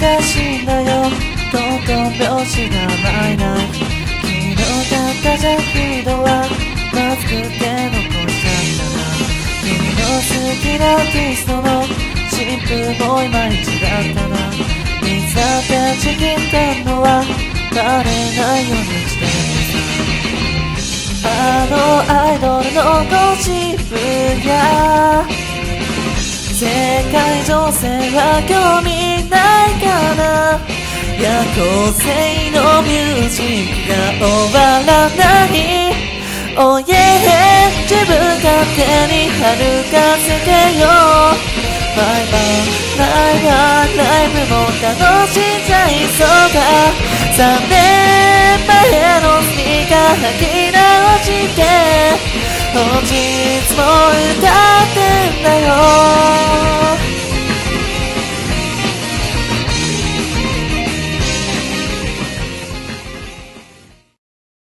しいんだよ、とんとん拍子がないない。昨日買ったジャケットはまずくて残しちゃったな。君の好きなアーティストの新譜もいまいちだったな。水だってちぎったのはバレないようにしてるさ。あのアイドルのゴシップや世界情勢は興味ないかな。夜行性のミュージックが終わらない。Oh yeah、 自分勝手に歩かせてよ。バイバイライブも楽しんじゃいそうだ。3年前のスニーカー履き直して本日も歌ってんだよ。